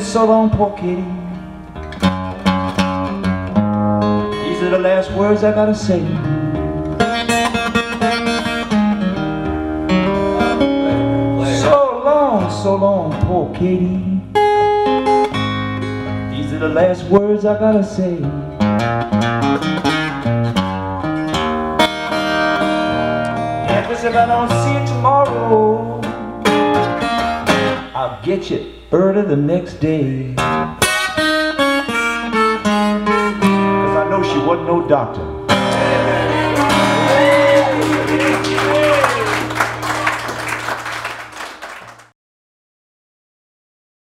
so long, poor Katie. These are the last words I gotta say. So long, poor Katie. These are the last words I gotta say. And if I don't see you tomorrow, I'll get you early the next day. 'Cause I know she wasn't no doctor.